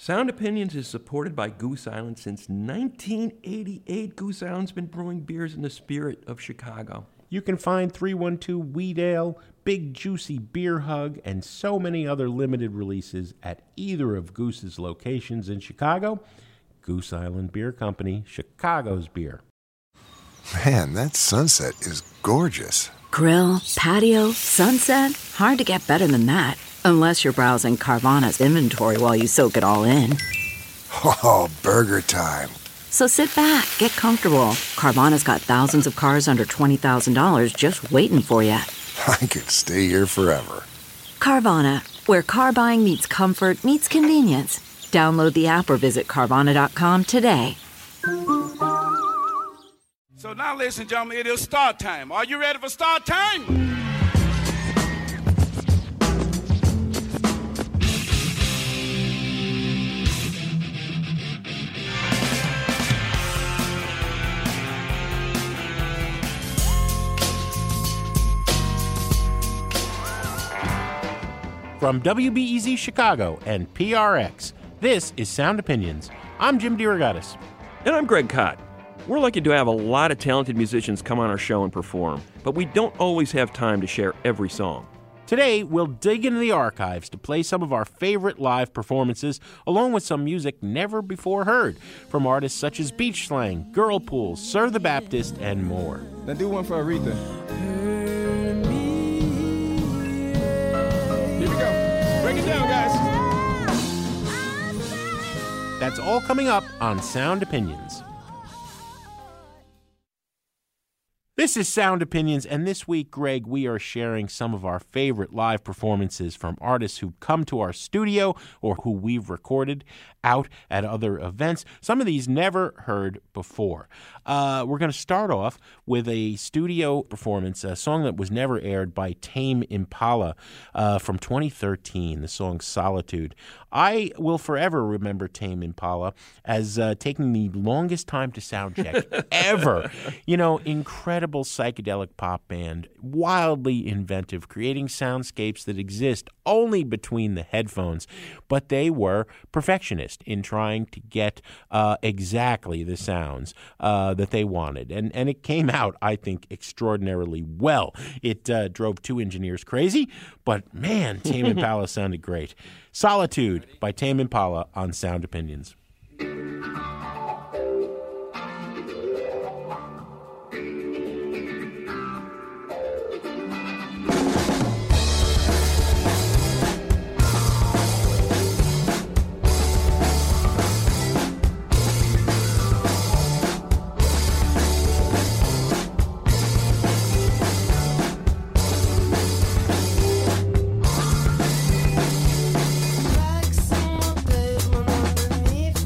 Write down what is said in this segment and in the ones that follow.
Sound Opinions is supported by Goose Island since 1988. Goose Island's been brewing beers in the spirit of Chicago. You can find 312 Wheat Ale, Big Juicy Beer Hug, and so many other limited releases at either of Goose's locations in Chicago. Goose Island Beer Company, Chicago's beer. Man, that sunset is gorgeous. Grill, patio, sunset. Hard to get better than that. Unless you're browsing Carvana's inventory while you soak it all in. Oh, burger time. So sit back, get comfortable. Carvana's got thousands of cars under $20,000 just waiting for you. I could stay here forever. Carvana, where car buying meets comfort meets convenience. Download the app or visit Carvana.com today. So now, ladies and gentlemen, it is start time. Are you ready for start time? From WBEZ Chicago and PRX, this is Sound Opinions. I'm Jim DeRogatis. And I'm Greg Kot. We're lucky to have a lot of talented musicians come on our show and perform, but we don't always have time to share every song. Today, we'll dig into the archives to play some of our favorite live performances, along with some music never before heard from artists such as Beach Slang, Girlpool, Sir the Baptist, and more. Now do one for Aretha. Here we go. Break it down, guys. That's all coming up on Sound Opinions. This is Sound Opinions, and this week, Greg, we are sharing some of our favorite live performances from artists who've come to our studio or who we've recorded out at other events. Some of these never heard before. We're going to start off with a studio performance, a song that was never aired by Tame Impala from 2013, the song Solitude. I will forever remember Tame Impala as taking the longest time to sound check ever. You know, incredible psychedelic pop band, wildly inventive, creating soundscapes that exist only between the headphones. But they were perfectionist in trying to get exactly the sounds that they wanted. And it came out, I think, extraordinarily well. It drove two engineers crazy, but man, Tame Impala sounded great. Solitude by Tame Impala on Sound Opinions. Like some pavement underneath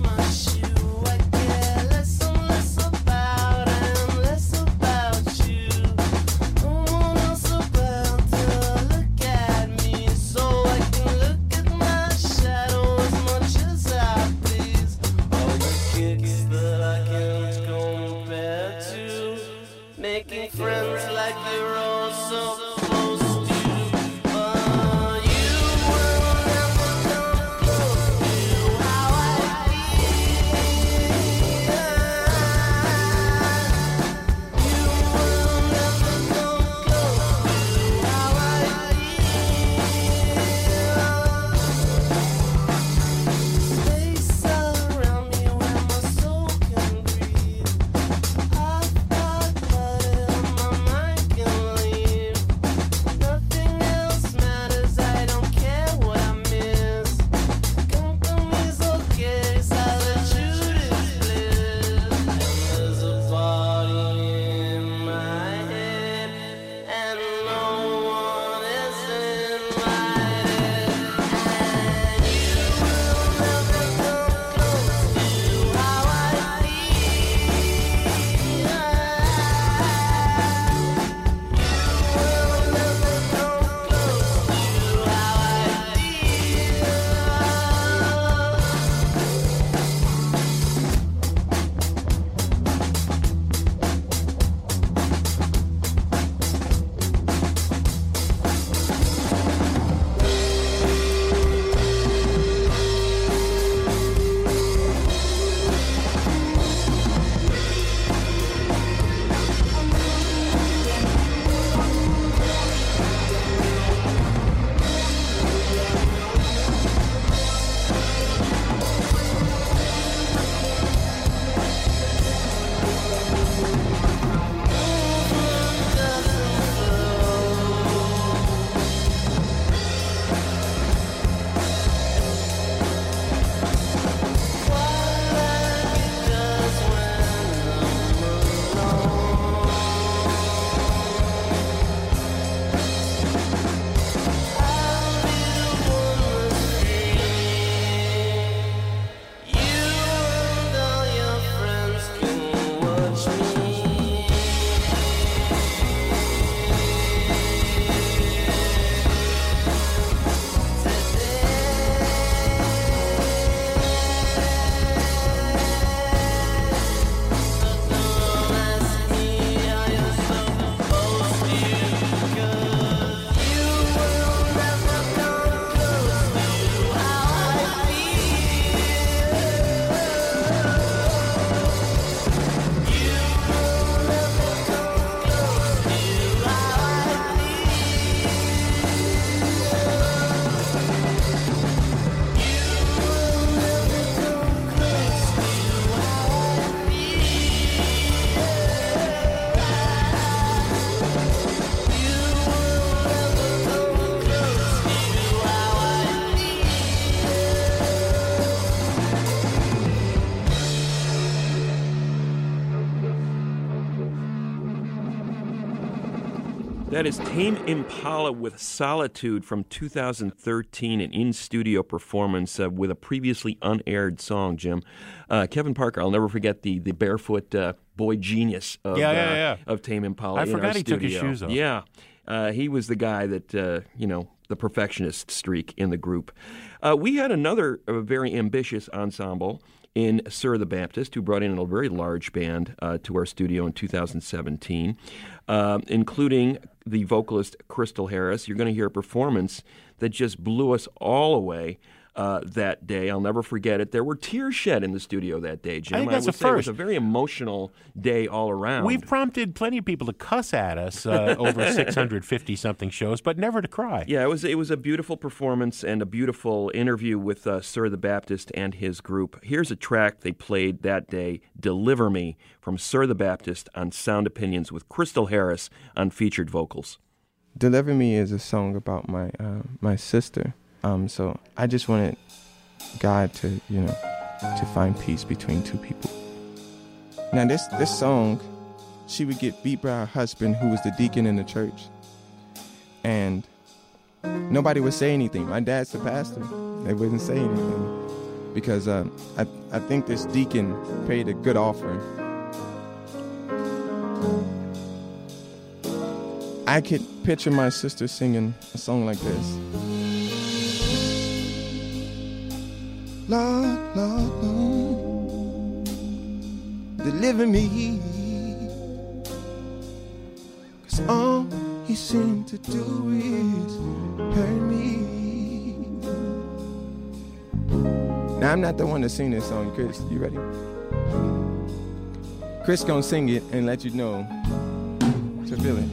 That is Tame Impala with Solitude from 2013, an in-studio performance with a previously unaired song, Jim. Kevin Parker, I'll never forget the barefoot boy genius of Tame Impala. I in forgot our he studio. took his shoes off. Yeah. He was the guy that, the perfectionist streak in the group. We had another very ambitious ensemble in Sir the Baptist, who brought in a very large band to our studio in 2017, including the vocalist Crystal Harris. You're going to hear a performance that just blew us all away that day. I'll never forget it. There were tears shed in the studio that day, Jim. I think that's would a say it was first. a very emotional day all around. We've prompted plenty of people to cuss at us over 650-something shows, but never to cry. Yeah, it was a beautiful performance and a beautiful interview with Sir the Baptist and his group. Here's a track they played that day, Deliver Me, from Sir the Baptist on Sound Opinions with Crystal Harris on featured vocals. Deliver Me is a song about my sister. So I just wanted God to find peace between two people. Now this song, she would get beat by her husband, who was the deacon in the church, and nobody would say anything. My dad's the pastor; they wouldn't say anything because I think this deacon paid a good offering. I could picture my sister singing a song like this. Lord, Lord, Lord, deliver me, 'cause all you seem to do is hurt me. Now, I'm not the one to sing this song, Chris. You ready? Chris gonna sing it and let you know to feel it.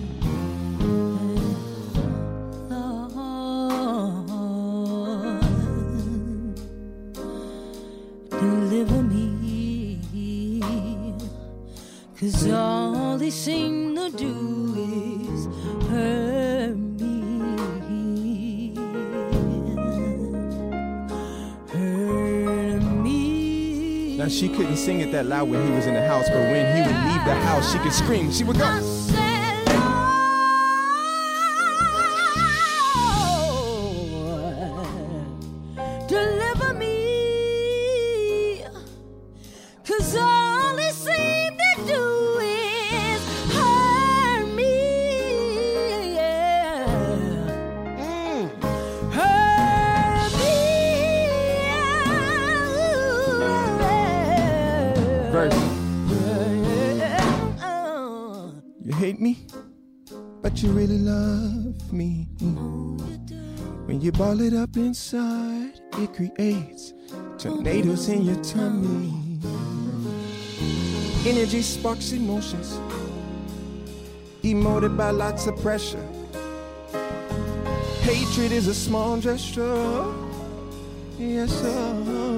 Deliver me, 'cause all they seem to do is hurt me. Hurt me. Now, she couldn't sing it that loud when he was in the house, but when he would leave the house, she could scream. She would go. Deliver me, 'cause all they seem to do is hurt me. Hurt me. Verse. You hate me, but you really love me. When you ball it up inside, it creates tornadoes in your tummy. Energy sparks emotions, emoted by lots of pressure. Hatred is a small gesture. Yes, sir.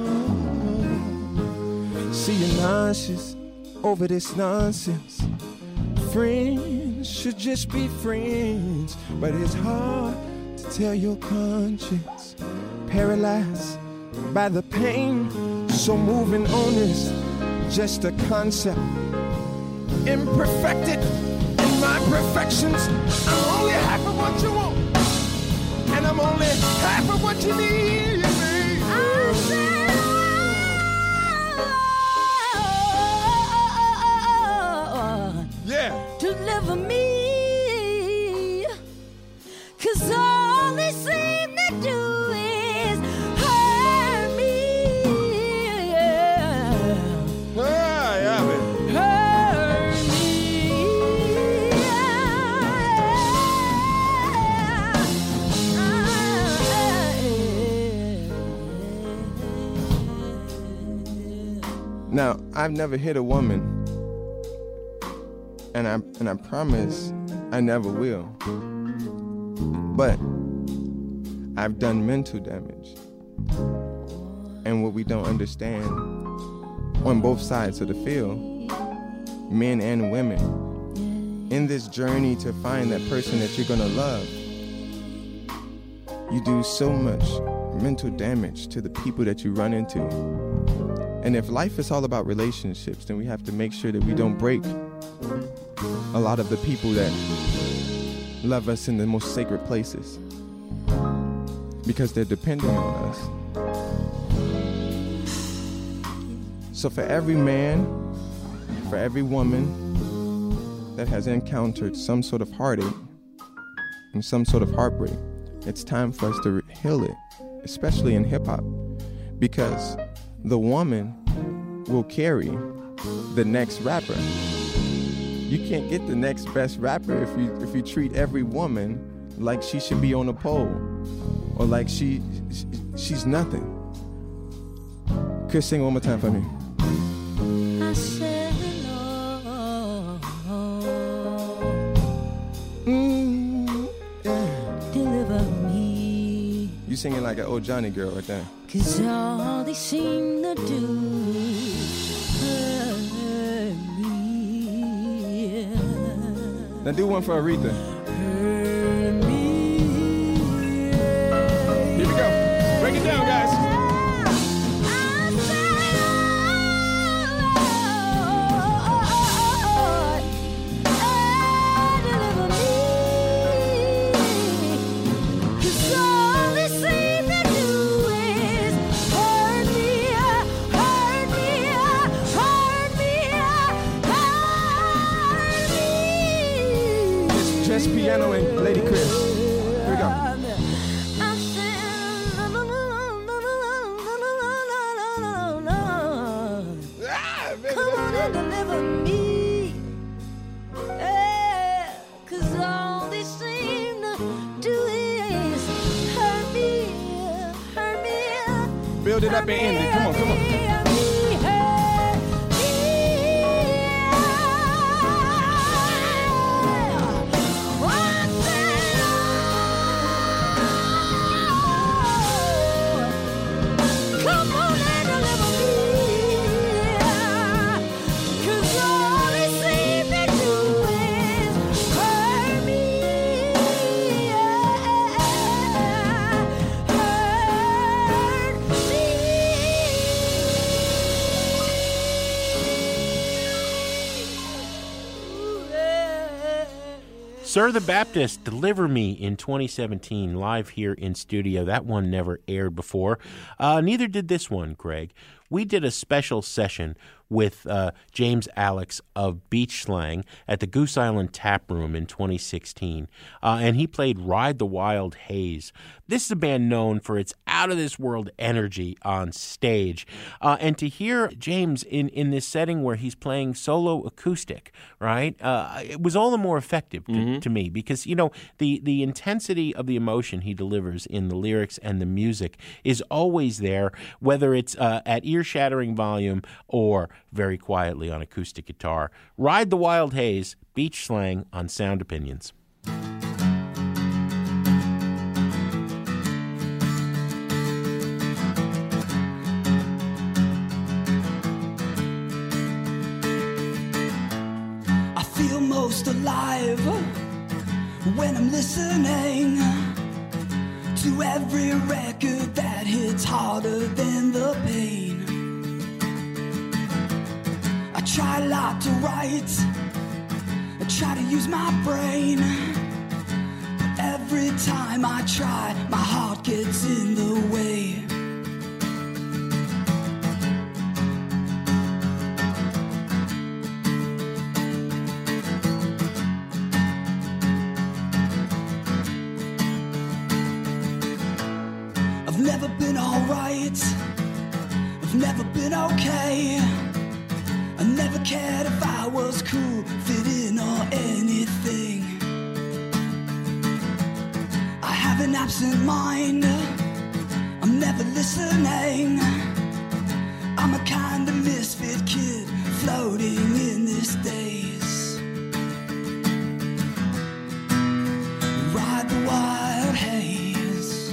See, you're nauseous over this nonsense. Friends should just be friends, but it's hard to tell your conscience. Paralyzed by the pain, so moving on is just a concept. Imperfected in my perfections, I'm only half of what you want, and I'm only half of what you need. Yeah. Deliver me, 'cause all they seem to do is hurt me. Hurt me. Now, I've never hit a woman, and I promise I never will. But I've done mental damage. And what we don't understand on both sides of the field, men and women, in this journey to find that person that you're gonna love, you do so much mental damage to the people that you run into. And if life is all about relationships, then we have to make sure that we don't break a lot of the people that love us in the most sacred places because they're dependent on us. So for every man, for every woman that has encountered some sort of heartache and some sort of heartbreak, it's time for us to heal it, especially in hip-hop, because the woman will carry the next rapper. You can't get the next best rapper if you treat every woman like she should be on a pole or like she's nothing. Chris, sing one more time for me. I said, Lord, deliver me. You singing like an old Johnny girl right there. 'Cause all they seem to do hurt me. Now do one for Aretha. Hurt me. Here we go. Break it down, guys. Just piano and Lady Chris. Here we go. Come on and deliver me. Yeah, 'cause all they seem to do is hurt me. Build it up and end it. Come on, come on. Sir the Baptist, Deliver Me in 2017, live here in studio. That one never aired before. Neither did this one, Greg. We did a special session with James Alex of Beach Slang at the Goose Island Tap Room in 2016, and he played Ride the Wild Haze. This is a band known for its out-of-this-world energy on stage, and to hear James in this setting where he's playing solo acoustic, right, it was all the more effective to me because, you know, the intensity of the emotion he delivers in the lyrics and the music is always there, whether it's at ear-shattering volume or very quietly on acoustic guitar. Ride the Wild Haze, Beach Slang on Sound Opinions. I feel most alive when I'm listening to every record that hits harder than the pain. I try a lot to write, I try to use my brain, but every time I try, my heart gets in the way. I've never been alright, I've never been okay. I never cared if I was cool, fit in or anything. I have an absent mind, I'm never listening. I'm a kind of misfit kid floating in this daze. Ride the wild haze.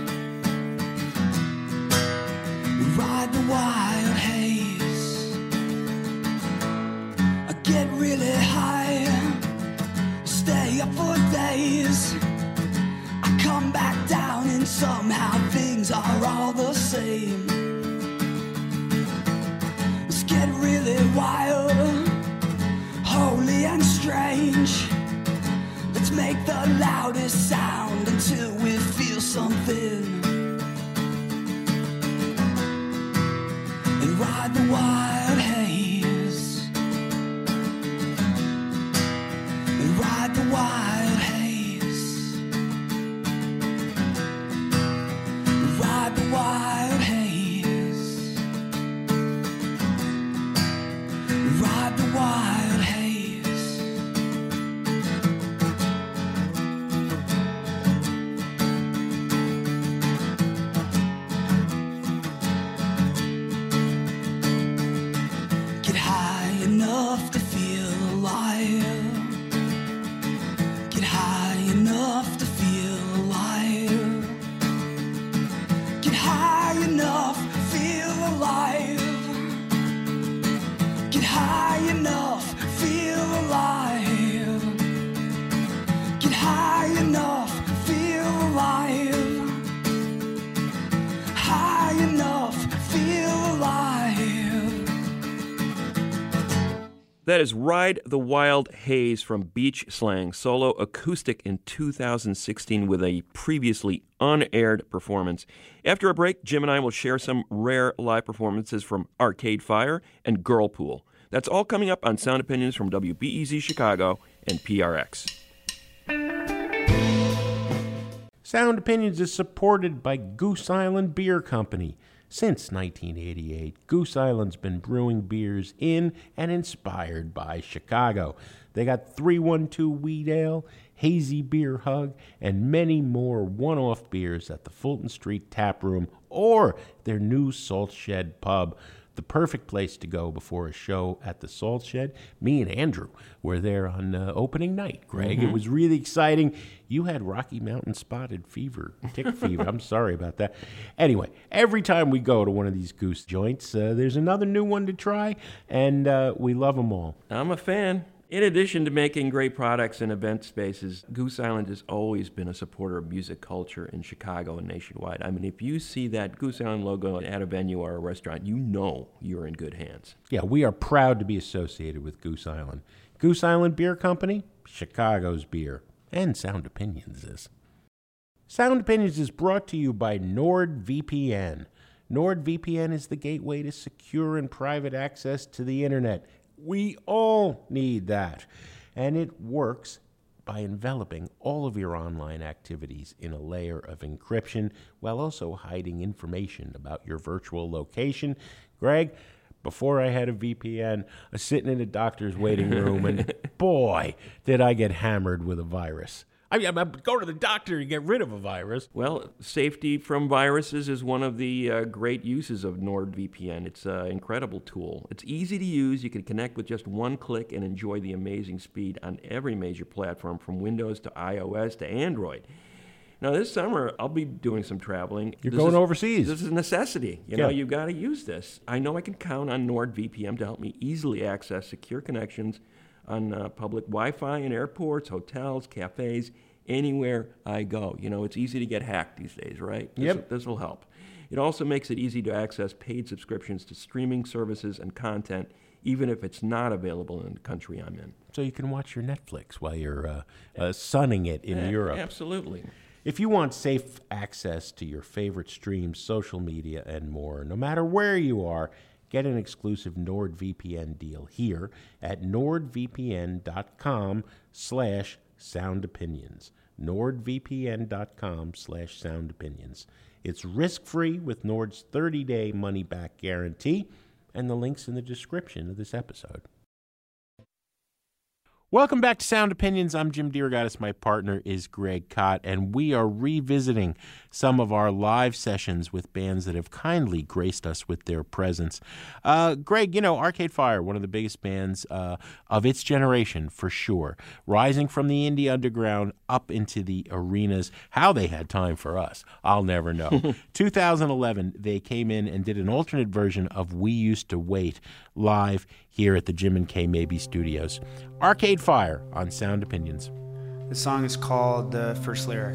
Ride the wild haze. I get really high, stay up for days. I come back down and somehow things are all the same. Let's get really wild, holy and strange. Let's make the the loudest sound until we feel something. And ride the wild haze. And ride the wild haze. And ride the wild haze. And ride the wild haze. Get high enough to feel alive. Get high enough to feel alive. Get high enough, feel alive. Get high enough, feel alive. Get high enough, feel alive. High enough, feel alive. That is Ride the Wild Haze from Beach Slang, solo acoustic in 2016 with a previously unaired performance. After a break, Jim and I will share some rare live performances from Arcade Fire and Girlpool. That's all coming up on Sound Opinions from WBEZ Chicago and PRX. Sound Opinions is supported by Goose Island Beer Company. Since 1988, Goose Island's been brewing beers in and inspired by Chicago. They got 312 Wheat Ale, Hazy Beer Hug, and many more one-off beers at the Fulton Street Tap Room or their new Salt Shed Pub. The perfect place to go before a show at the Salt Shed. Me and Andrew were there on opening night, Greg. It was really exciting. You had Rocky Mountain spotted fever, tick fever. I'm sorry about that. Anyway, every time we go to one of these Goose joints, there's another new one to try, and we love them all. I'm a fan. In addition to making great products and event spaces, Goose Island has always been a supporter of music culture in Chicago and nationwide. I mean, if you see that Goose Island logo at a venue or a restaurant, you know you're in good hands. Yeah, we are proud to be associated with Goose Island. Goose Island Beer Company, Chicago's beer, and Sound Opinions is. Sound Opinions is brought to you by NordVPN. NordVPN is the gateway to secure and private access to the internet. We all need that. And it works by enveloping all of your online activities in a layer of encryption while also hiding information about your virtual location. Greg, before I had a VPN, I was sitting in a doctor's waiting room, and boy, did I get hammered with a virus. I mean, I'm go to the doctor and get rid of a virus. Well, safety from viruses is one of the great uses of NordVPN. It's an incredible tool. It's easy to use. You can connect with just one click and enjoy the amazing speed on every major platform, from Windows to iOS to Android. Now, this summer, I'll be doing some traveling. You're going overseas. This is a necessity. You know, you've got to use this. I know I can count on NordVPN to help me easily access secure connections on public Wi-Fi in airports, hotels, cafes, anywhere I go. You know, it's easy to get hacked these days, right? This will help. It also makes it easy to access paid subscriptions to streaming services and content, even if it's not available in the country I'm in. So you can watch your Netflix while you're sunning it in Europe. Absolutely. If you want safe access to your favorite streams, social media, and more, no matter where you are, get an exclusive NordVPN deal here at nordvpn.com/soundopinions. nordvpn.com/soundopinions. It's risk-free with Nord's 30-day money-back guarantee, and the link's in the description of this episode. Welcome back to Sound Opinions. I'm Jim DeRogatis. My partner is Greg Kot, and we are revisiting some of our live sessions with bands that have kindly graced us with their presence. Greg, you know, Arcade Fire, one of the biggest bands of its generation, for sure. Rising from the indie underground up into the arenas. How they had time for us, I'll never know. 2011, they came in and did an alternate version of We Used to Wait live here at the Jim and Kay Mabie Studios. Arcade Fire on Sound Opinions. The song is called The First Lyric.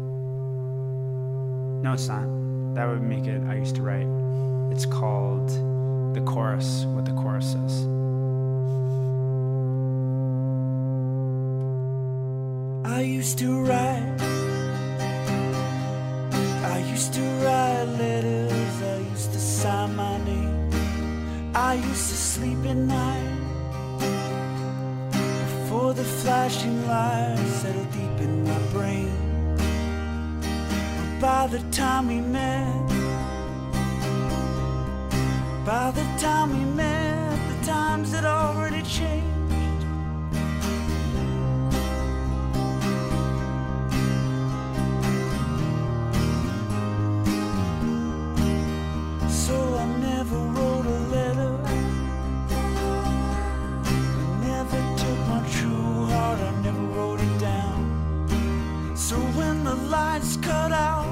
No, it's not. That would make it I Used to Write. It's called The Chorus, what the chorus says. I used to I used to sleep at night before the flashing lights settled deep in my brain. But by the time we met, the times had already changed. So I never wrote a letter, I never took my true heart, I never wrote it down. So when the lights cut out,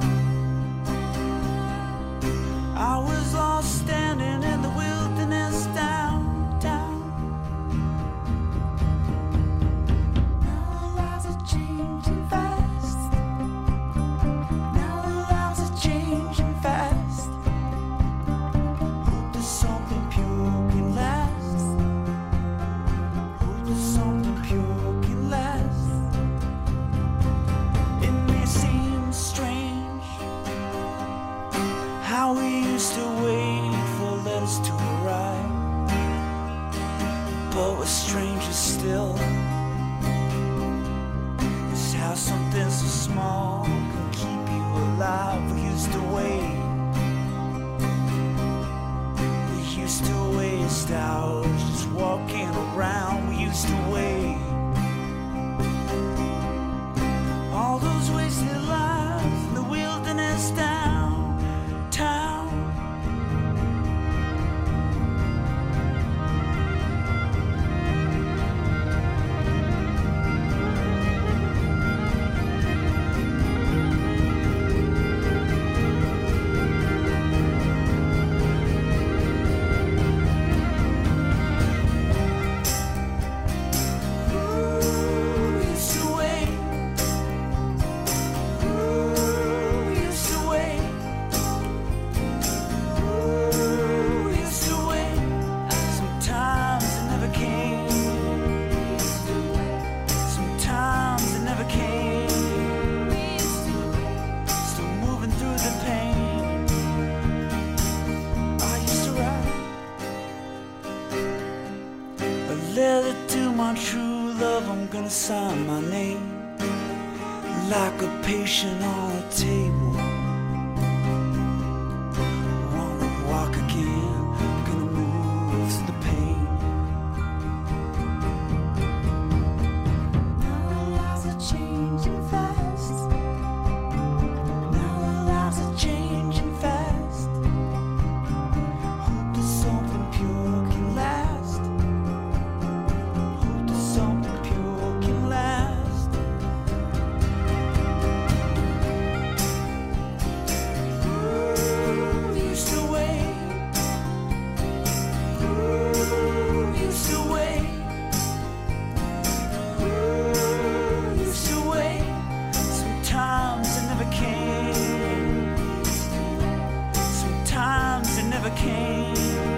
I was lost standing in the wilderness downtown. Now the lives are changing fast. Now the lives are changing fast. Hope there's something pure can last. Hope there's something pure can last. It may seem strange how we used to wait for letters to arrive, but what's stranger still is how something so small can keep you alive. We used to wait, we used to waste hours just walking around. We used to wait, all those wasted lives in the wilderness downtown. Sign my name like a patient on a table. Wanna walk again, gonna move through the pain. Now the lives are changing fast. Now the lives are changing fast. Hope there's something pure can last. Hope there's something pure can last. Ooh, used to wait. Ooh, used to wait. Ooh, used to wait. Sometimes it never came. Sometimes it never came.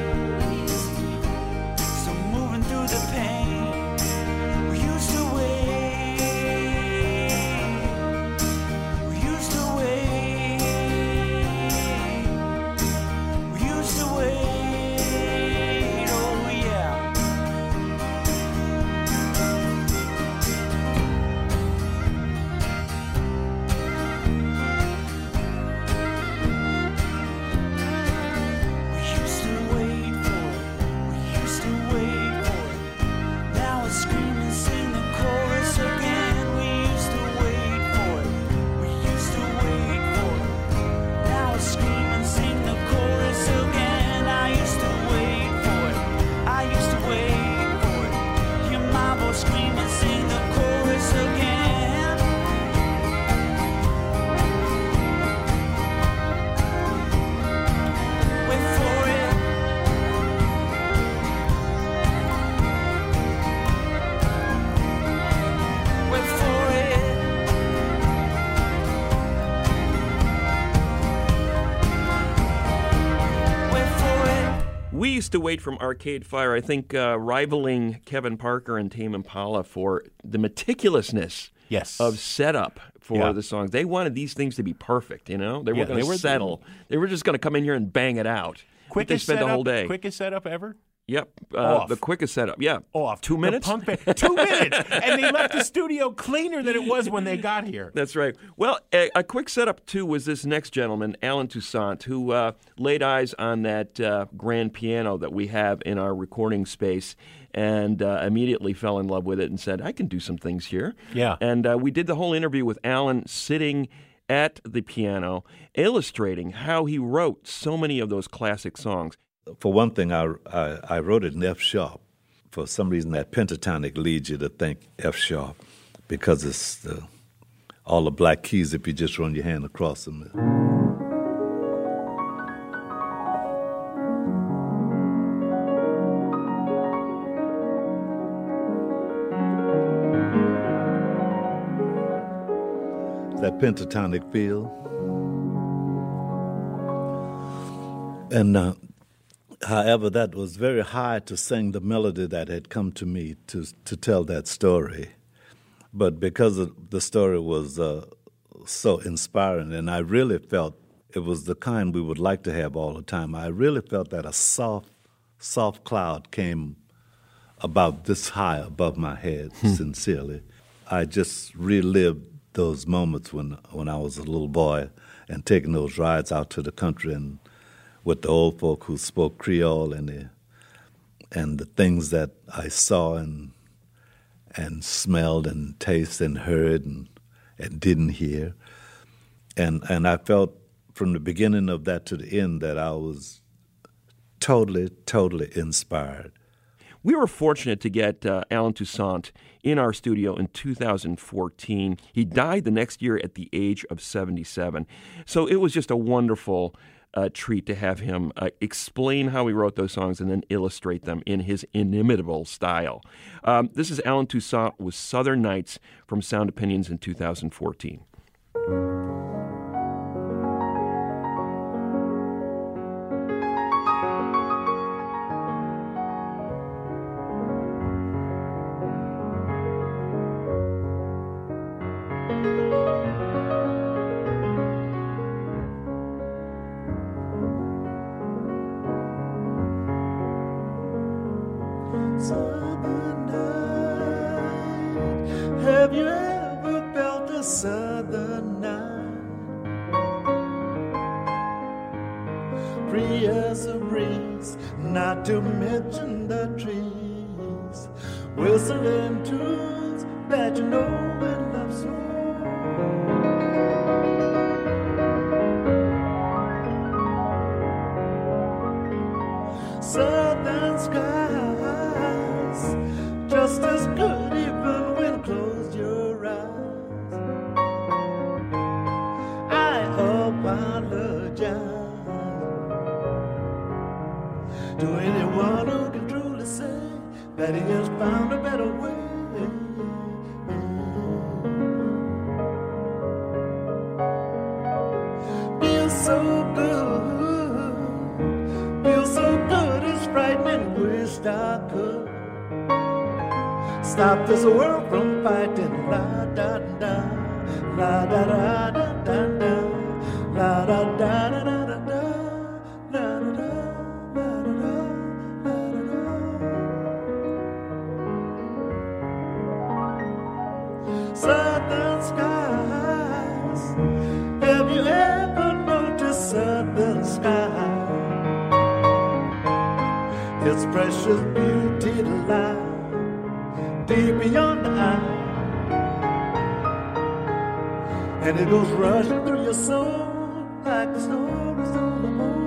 So moving through the pain, we used to wait. We used to wait. We used to wait. Oh yeah. We used to wait for it. We used to wait for it. Now it's scream and sing the chorus again. We used to wait for it. We used to wait for it. Now it's scream and sing the chorus again. I used to wait for it. I used to wait for it. Hear my voice scream and sing the chorus again. Wait for it. Wait for it. Wait for it. We used to wait from Arcade Fire, I think rivaling Kevin Parker and Tame Impala for the meticulousness Yes. of setup for Yeah. the songs. They wanted these things to be perfect, you know? They Yeah, weren't going they were- to settle. They were just going to come in here and bang it out. they spent the whole day. Quickest setup ever? Yep. Off. The quickest setup. Yeah. Off. 2 minutes? The punk band. 2 minutes. And they left the studio cleaner than it was when they got here. That's right. Well, a quick setup, too, was this next gentleman, Alan Toussaint, who laid eyes on that grand piano that we have in our recording space and immediately fell in love with it and said, I can do some things here. Yeah. And we did the whole interview with Alan sitting at the piano, illustrating how he wrote so many of those classic songs. For one thing, I wrote it in F sharp. For some reason, that pentatonic leads you to think F sharp because it's all the black keys if you just run your hand across them. That pentatonic feel. And however, that was very hard to sing the melody that had come to me to tell that story. But because the story was so inspiring, and I really felt it was the kind we would like to have all the time, I really felt that a soft cloud came about this high above my head, sincerely. I just relived those moments when I was a little boy and taking those rides out to the country and with the old folk who spoke Creole and the things that I saw and smelled and tasted and heard and didn't hear. And I felt from the beginning of that to the end that I was totally inspired. We were fortunate to get Alan Toussaint in our studio in 2014. He died the next year at the age of 77. So it was just a wonderful treat to have him explain how he wrote those songs and then illustrate them in his inimitable style. This is Alan Toussaint with Southern Nights from Sound Opinions in 2014. Southern night, have you ever felt a southern night? Free as a breeze, not to mention the trees, whistling tunes that you know and love so. Southern skies, just as good even when close your eyes. I apologize to anyone who can truly say that he has found a better way. Feels so good, feels so good, it's frightening, wished I could stop this world from fighting. La da da, la da da da da da, la da da da da da da, la da da da da da. Southern skies, have you ever noticed southern sky? Its precious beauty lies deep beyond the eye, and it goes rushing through your soul like the stories on the moon.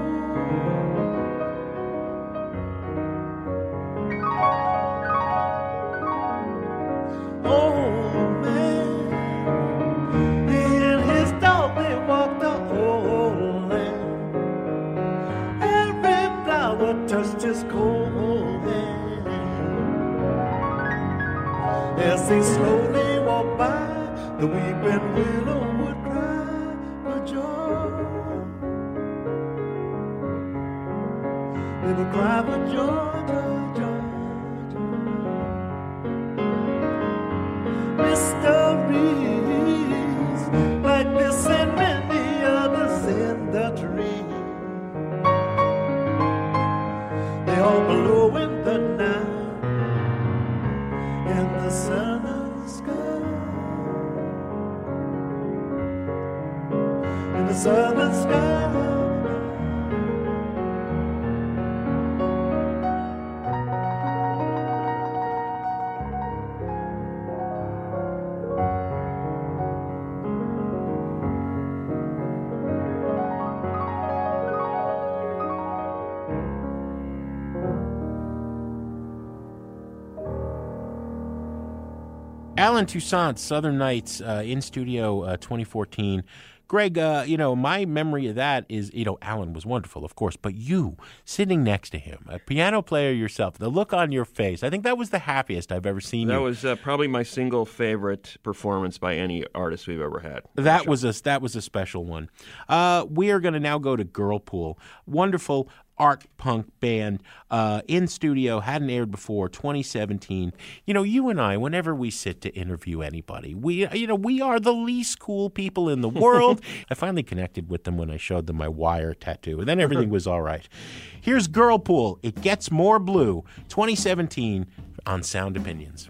Oh man, he and his dog, they walked the whole land. Every flower touched his cold hand as they slowly walk by. The weeping willow would cry for joy. They would cry for joy, joy, joy, joy. Mysteries like this and many others in the tree They all blow in the night, in the southern sky, in the southern sky. Alan Toussaint, Southern Nights, in studio 2014. Greg, my memory of that is, Alan was wonderful, of course, but you sitting next to him, a piano player yourself, the look on your face, I think that was the happiest I've ever seen you. That was probably my single favorite performance by any artist we've ever had. That was a special one. We are going to now go to Girlpool. Wonderful art punk band in studio, hadn't aired before, 2017. You and I, whenever we sit to interview anybody, we are the least cool people in the world. I finally connected with them when I showed them my wire tattoo, and then everything was all right. Here's Girlpool, It Gets More Blue, 2017 on Sound Opinions.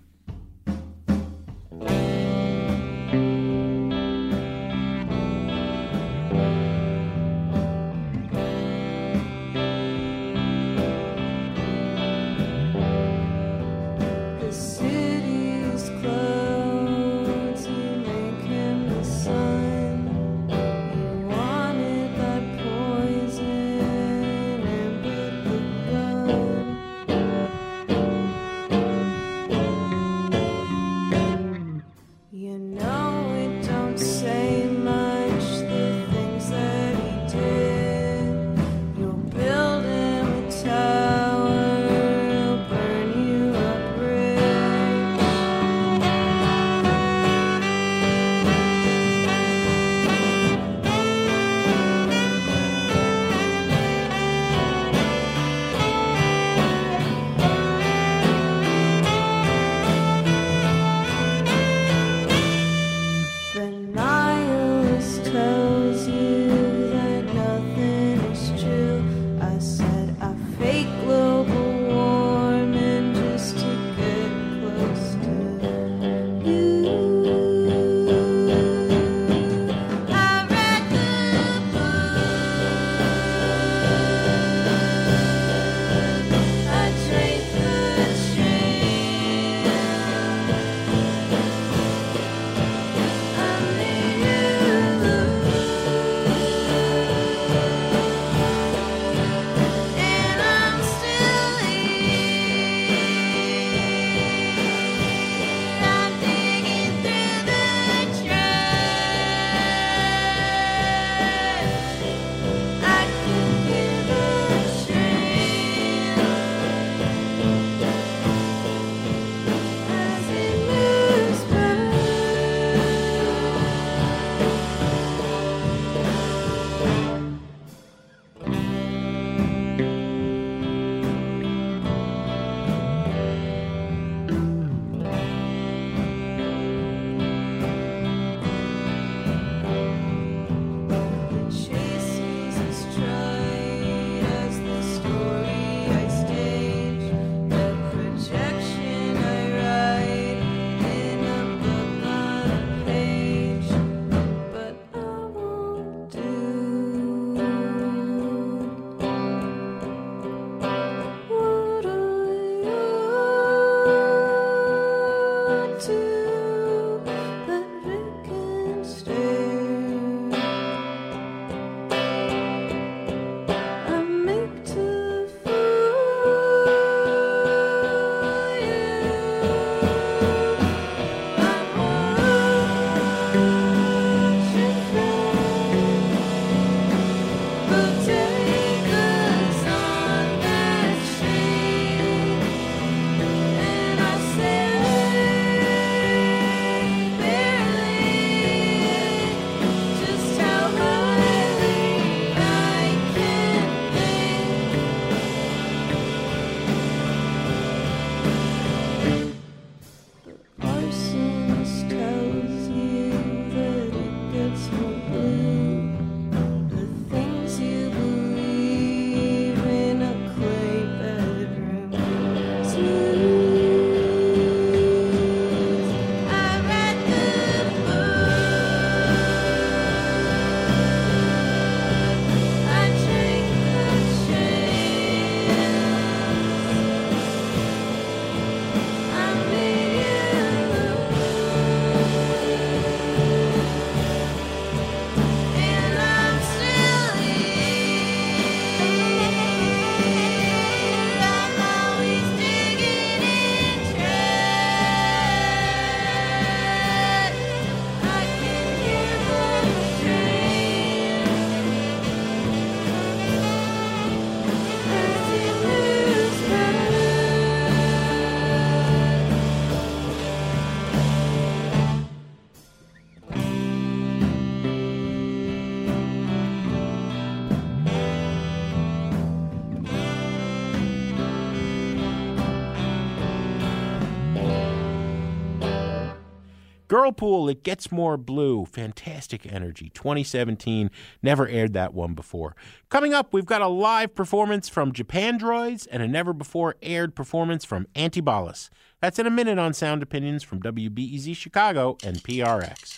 Girlpool, It Gets More Blue. Fantastic energy. 2017. Never aired that one before. Coming up, we've got a live performance from Japandroids and a never-before-aired performance from Antibalas. That's in a minute on Sound Opinions from WBEZ Chicago and PRX.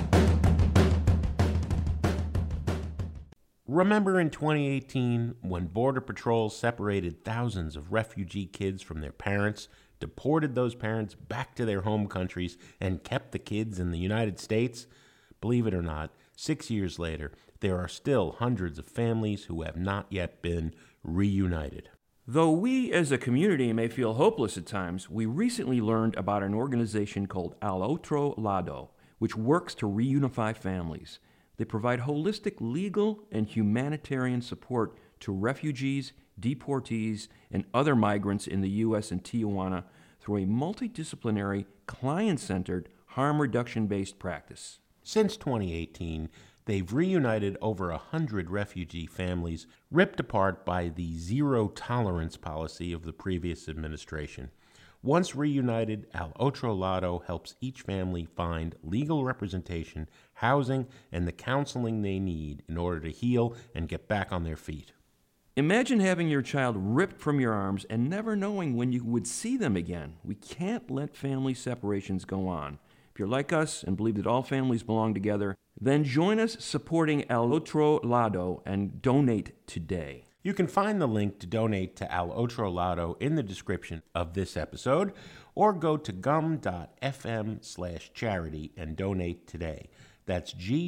Remember in 2018 when Border Patrol separated thousands of refugee kids from their parents, deported those parents back to their home countries, and kept the kids in the United States? Believe it or not, 6 years later, there are still hundreds of families who have not yet been reunited. Though we as a community may feel hopeless at times, we recently learned about an organization called Al Otro Lado, which works to reunify families. They provide holistic legal and humanitarian support to refugees, deportees, and other migrants in the U.S. and Tijuana through a multidisciplinary, client-centered, harm reduction-based practice. Since 2018, they've reunited over 100 refugee families ripped apart by the zero-tolerance policy of the previous administration. Once reunited, Al Otro Lado helps each family find legal representation, housing, and the counseling they need in order to heal and get back on their feet. Imagine having your child ripped from your arms and never knowing when you would see them again. We can't let family separations go on. If you're like us and believe that all families belong together, then join us supporting Al Otro Lado and donate today. You can find the link to donate to Al Otro Lado in the description of this episode, or go to gum.fm/charity and donate today. That's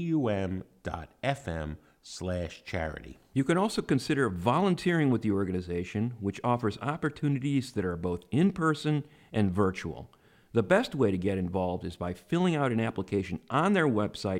gum.fm/charity. You can also consider volunteering with the organization, which offers opportunities that are both in-person and virtual. The best way to get involved is by filling out an application on their website,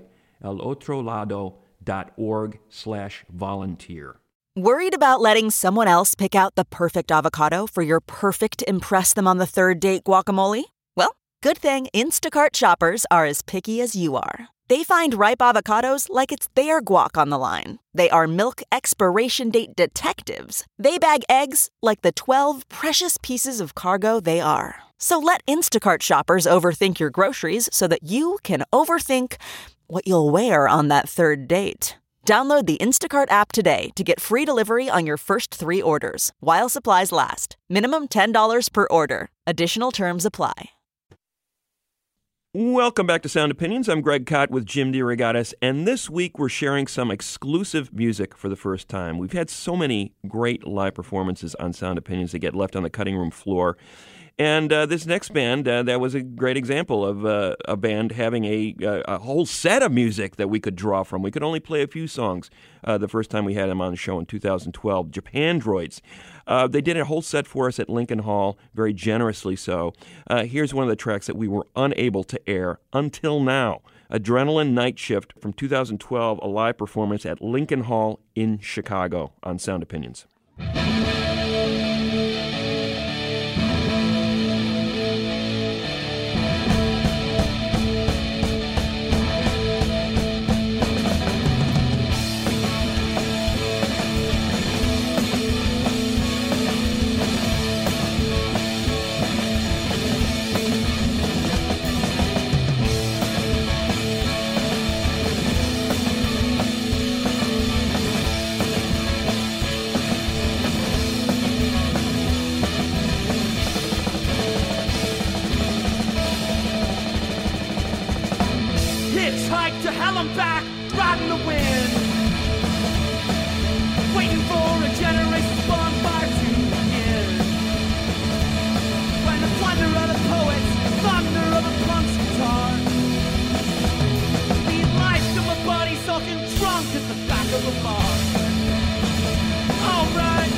alotrolado.org/volunteer. Worried about letting someone else pick out the perfect avocado for your perfect impress-them-on-the-third-date guacamole? Well, good thing Instacart shoppers are as picky as you are. They find ripe avocados like it's their guac on the line. They are milk expiration date detectives. They bag eggs like the 12 precious pieces of cargo they are. So let Instacart shoppers overthink your groceries so that you can overthink what you'll wear on that third date. Download the Instacart app today to get free delivery on your first 3 orders, while supplies last. Minimum $10 per order. Additional terms apply. Welcome back to Sound Opinions. I'm Greg Kot with Jim DeRogatis, and this week we're sharing some exclusive music for the first time. We've had so many great live performances on Sound Opinions that get left on the cutting room floor. And this next band, that was a great example of a band having a whole set of music that we could draw from. We could only play a few songs the first time we had them on the show in 2012, Japandroids. They did a whole set for us at Lincoln Hall, very generously so. Here's one of the tracks that we were unable to air until now. Adrenaline Night Shift from 2012, a live performance at Lincoln Hall in Chicago on Sound Opinions. Hitchhike to hell and back, riding the wind, waiting for a generation's bonfire to begin. When the plunder of the poets, thunder of a punk's guitar, lead life to my buddy sulking drunk at the back of a bar. Alright.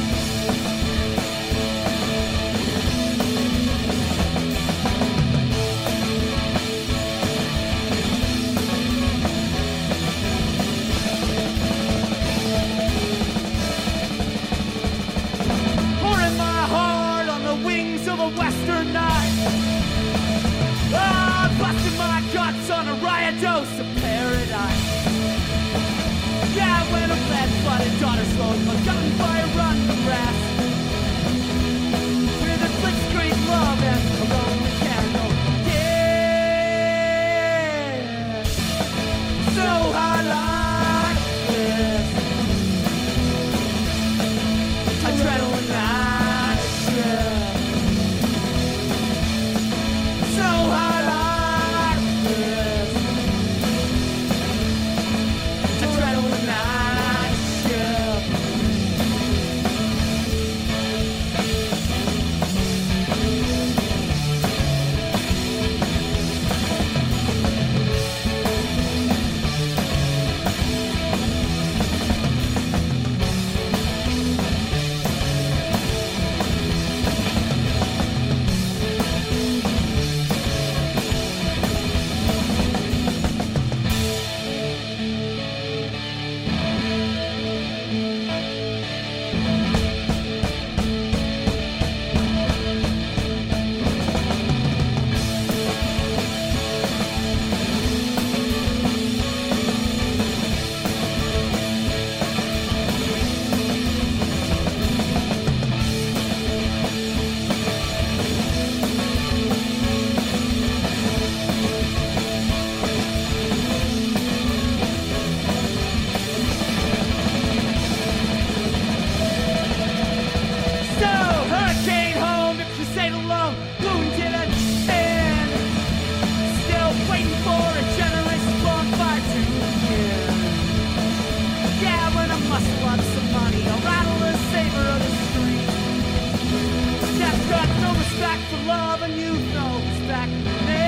respect for love and you no respect for me.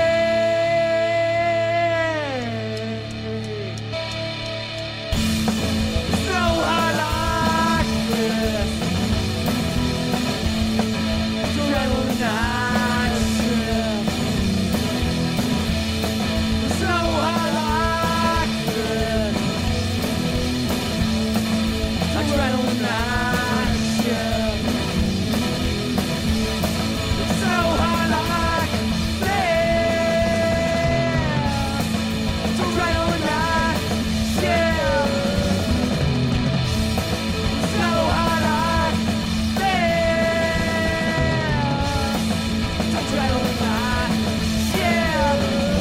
So I like this. So every night shift. So I like this. I try on the night shift. So I like this. So right on the night shift. So I like this. So right on the night shift.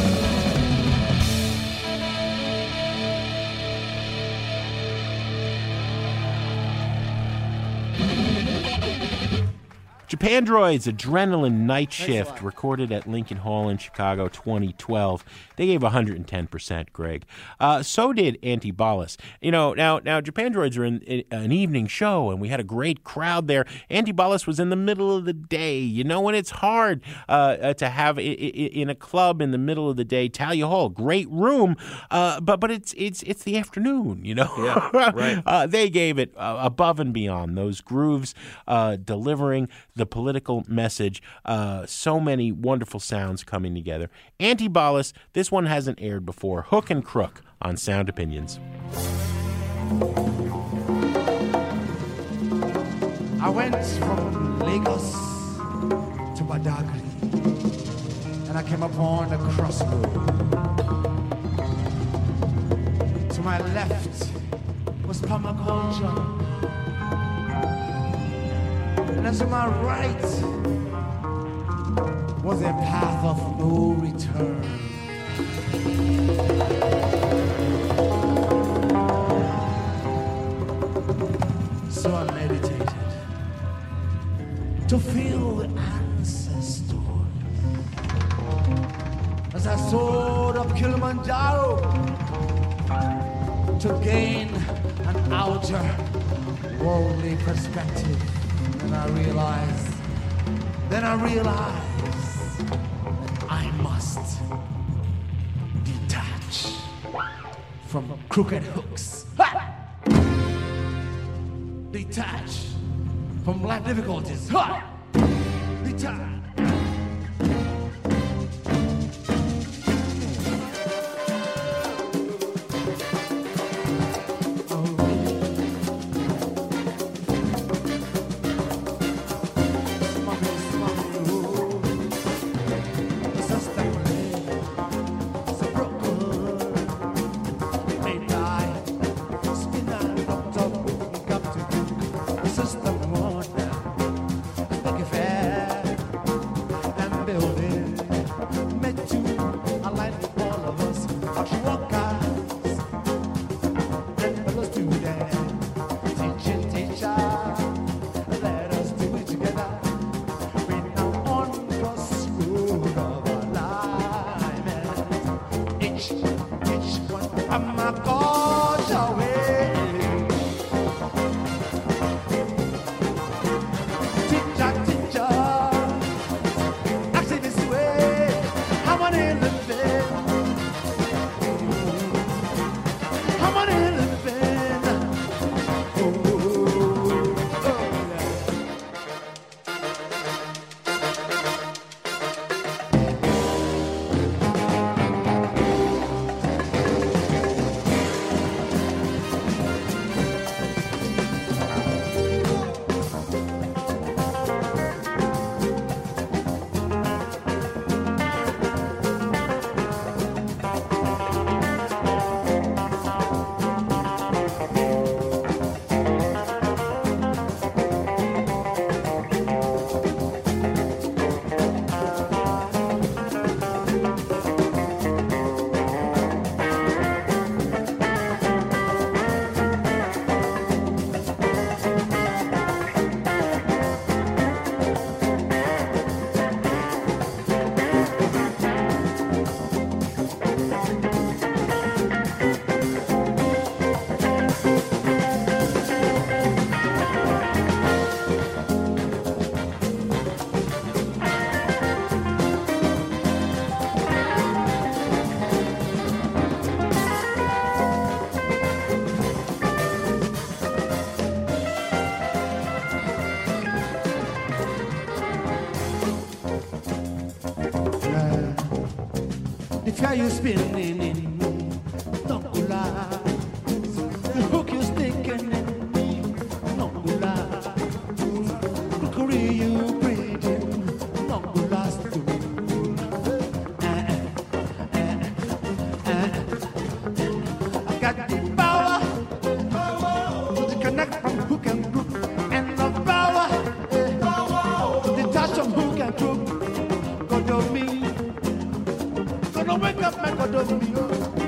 Japandroid's Adrenaline Night Shift, recorded at Lincoln Hall in Chicago, 2012. They gave 110%, Greg. So did Antibalas. You know, now Japandroids are in an evening show, and we had a great crowd there. Antibalas was in the middle of the day, you know, and it's hard to have in a club in the middle of the day. Talia Hall, great room, but it's the afternoon, you know. Yeah, right. They gave it above and beyond. Those grooves, delivering the political message, so many wonderful sounds coming together. Antibalas, this one hasn't aired before. Hook and Crook on Sound Opinions. I went from Lagos to Badagry, and I came upon a crossroad. To my left was Pamagonja, and to my right was a path of no return. So I meditated to feel the answers stored. As I soared up Kilimanjaro to gain an outer worldly perspective. Then I realized I must detach from crooked hooks. Ha! Detach from life difficulties. Ha! Detach. the fire you're spinning in me, don't go lie. The hook you're sticking in me, don't go lie. The career you breathing, don't go last to me. I got the power to disconnect from hook and crook, and the power to detach from hook and crook. God of me, gonna wake up, my God of me.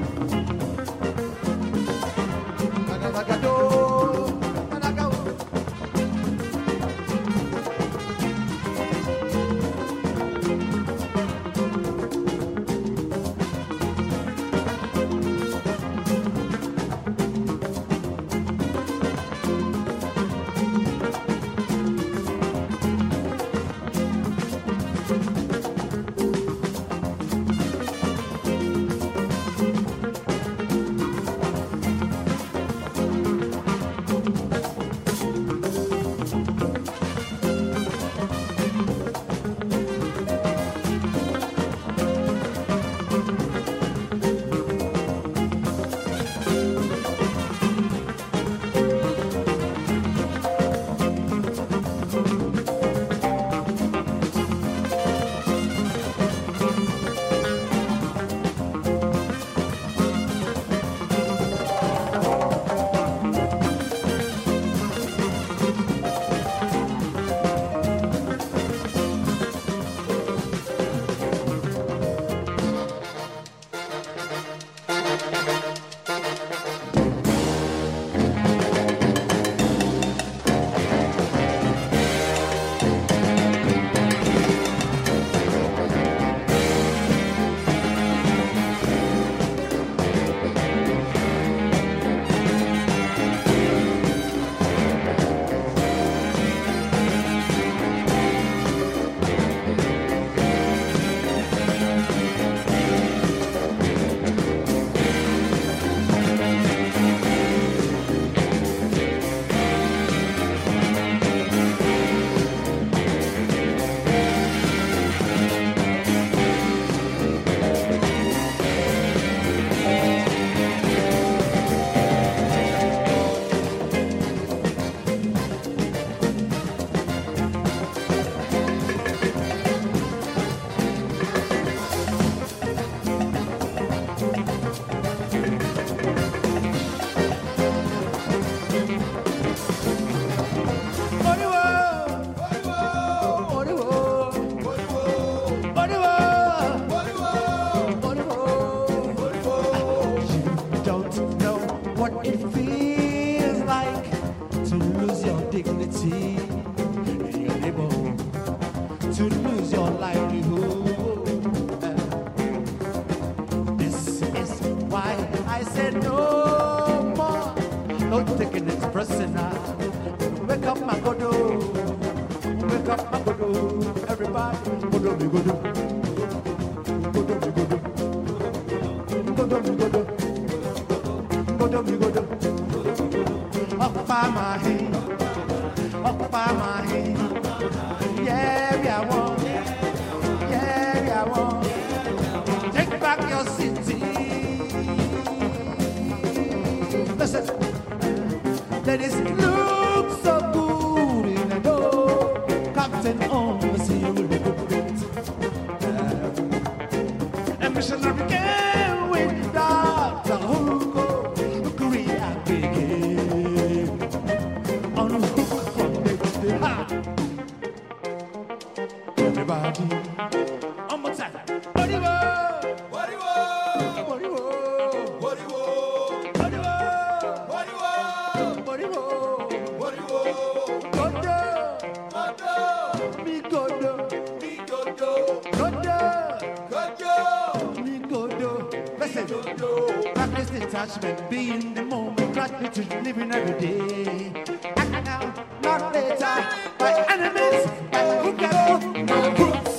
Detachment, be in the moment, gratitude, living every day. Act now, not later, by enemies, by who can no groups.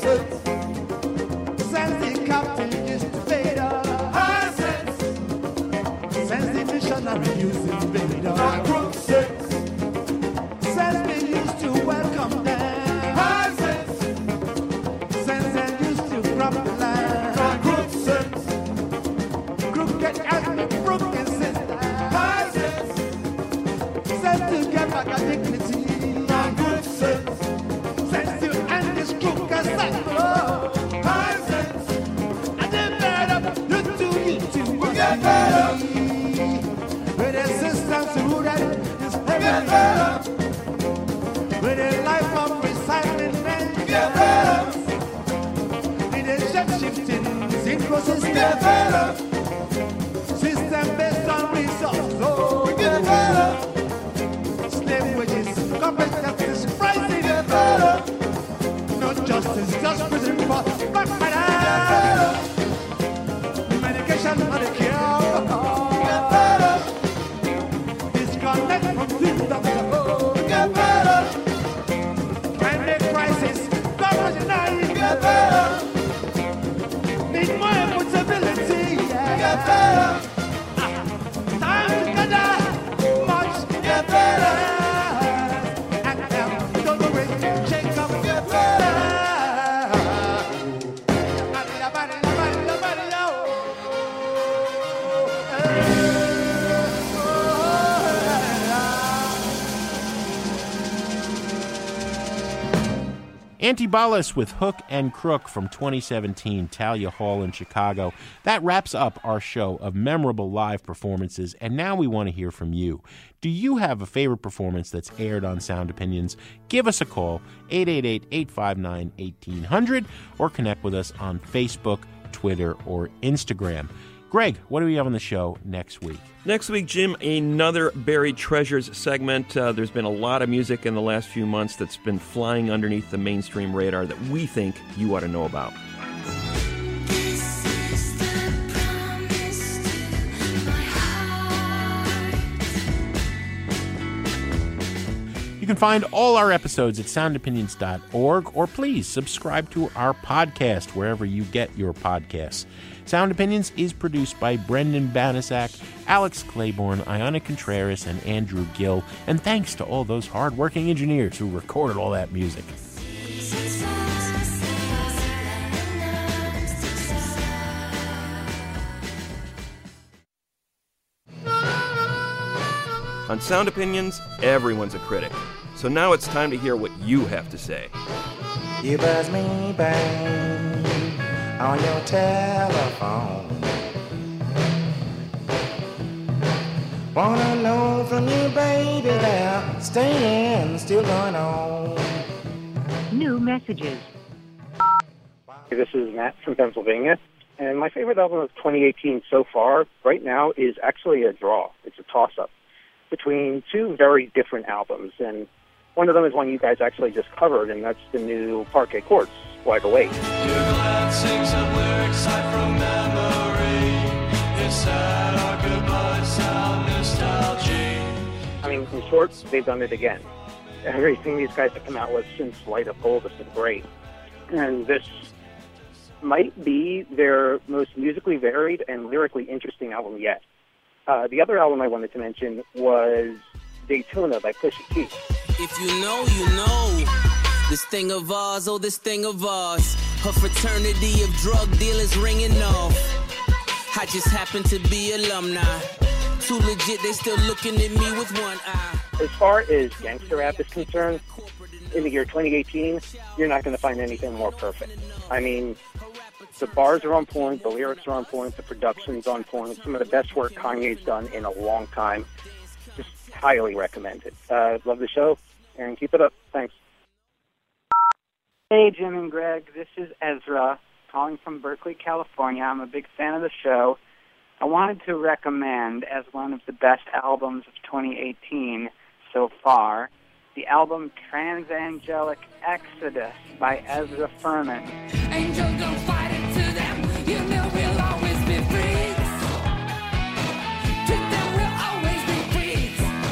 Sends the captain used to fade up. Sends the missionary used to fade up. Sends me used to welcome them. Sends them used to crop the land. for system. Get better. System based on resource. Oh, get better. Slave wages, corporate justice, pricing. Get better. No justice, just prison for backfire. Medication for the cure. Get better. Disconnect from system. Oh, get better. Climate crisis, corruption, get better. Need more accountability, get better. Time together, much get better. And don't worry, shake up, get better. Antibalas with Hook and Crook from 2017, Talia Hall in Chicago. That wraps up our show of memorable live performances, and now we want to hear from you. Do you have a favorite performance that's aired on Sound Opinions? Give us a call, 888-859-1800, or connect with us on Facebook, Twitter, or Instagram. Greg, what do we have on the show next week? Next week, Jim, another Buried Treasures segment. There's been a lot of music in the last few months that's been flying underneath the mainstream radar that we think you ought to know about. You can find all our episodes at soundopinions.org, or please subscribe to our podcast wherever you get your podcasts. Sound Opinions is produced by Brendan Banasak, Alex Claiborne, Iona Contreras, and Andrew Gill, and thanks to all those hard-working engineers who recorded all that music. On Sound Opinions, everyone's a critic. So now it's time to hear what you have to say. You buzz me, babe, on your telephone. Wanna know from you, baby, they're staying, still going on. New messages. This is Matt from Pennsylvania, and my favorite album of 2018 so far, right now, is actually a draw. It's a toss-up between two very different albums, and one of them is one you guys actually just covered, and that's the new Parquet Courts, Wide Awake. I mean, in short, they've done it again. Everything these guys have come out with since Light of Gold has been great. And this might be their most musically varied and lyrically interesting album yet. The other album I wanted to mention was Daytona by Pusha T. If you know, you know. This thing of ours, oh, this thing of ours. Her fraternity of drug dealers ringing off. I just happen to be alumni. Too legit, they still looking at me with one eye. As far as gangster rap is concerned, in the year 2018, you're not going to find anything more perfect. I mean, the bars are on point, the lyrics are on point, the production's on point. Some of the best work Kanye's done in a long time. Just highly recommend it. Love the show, and keep it up. Thanks. Hey, Jim and Greg. This is Ezra, calling from Berkeley, California. I'm a big fan of the show. I wanted to recommend, as one of the best albums of 2018 so far, the album Transangelic Exodus by Ezra Furman. Angels don't fight it to them. You know we'll always be free. To them we'll always be free.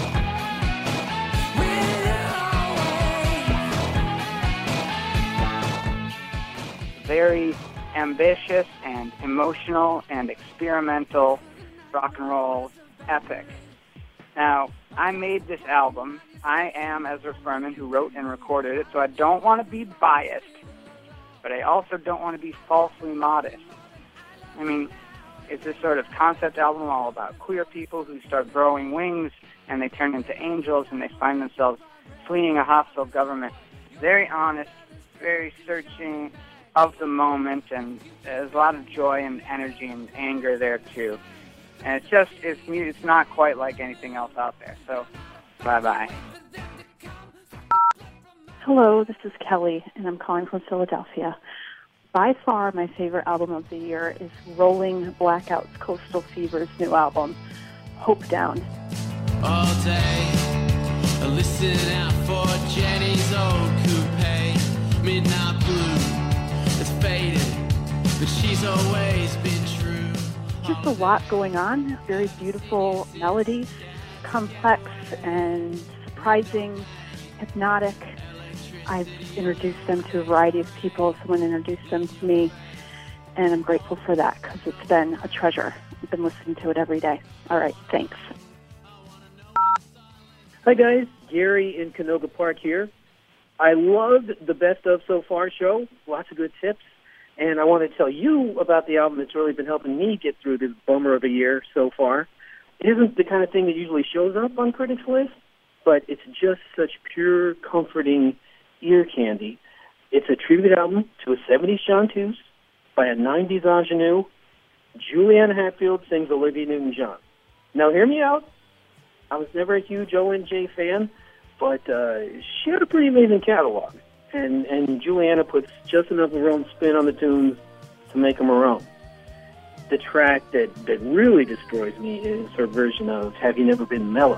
We'll always. Very ambitious and emotional and experimental rock and roll epic. Now, I made this album. I am Ezra Furman, who wrote and recorded it, so I don't want to be biased, but I also don't want to be falsely modest. I mean, it's this sort of concept album all about queer people who start growing wings and they turn into angels and they find themselves fleeing a hostile government. Very honest, very searching of the moment, and there's a lot of joy and energy and anger there too. And it's not quite like anything else out there. So, bye-bye. Hello, this is Kelly, and I'm calling from Philadelphia. by far my favorite album of the year is Rolling Blackouts Coastal Fever's new album, Hope Down. All day, listen out for Jenny's old coupe, midnight blue, it's faded, but she's always been true. Just a lot going on, very beautiful melodies, complex and surprising, hypnotic. I've introduced them to a variety of people. Someone introduced them to me, and I'm grateful for that because it's been a treasure. I've been listening to it every day. All right, thanks. Hi, guys. Gary in Canoga Park here. I loved the Best of So Far show. Lots of good tips. And I want to tell you about the album that's really been helping me get through this bummer of a year so far. It isn't the kind of thing that usually shows up on critics' lists, but it's just such pure, comforting ear candy. It's a tribute album to a 70s chanteuse by a 90s ingenue. Juliana Hatfield sings Olivia Newton-John. Now, hear me out. I was never a huge ONJ fan, but she had a pretty amazing catalog. And Juliana puts just enough of her own spin on the tunes to make them her own. The track that really destroys me is her version of Have You Never Been Mellow?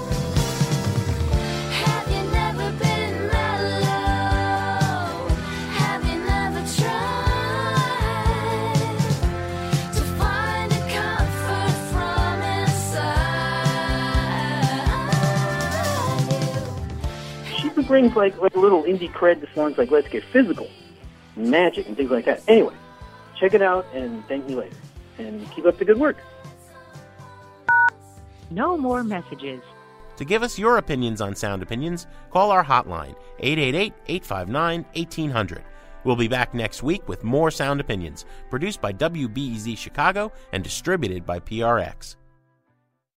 Brings like a little indie cred to songs like Let's Get Physical, Magic, and things like that. Anyway, check it out and thank me later. And keep up the good work. No more messages. To give us your opinions on Sound Opinions, call our hotline, 888-859-1800. We'll be back next week with more Sound Opinions, produced by WBEZ Chicago and distributed by PRX.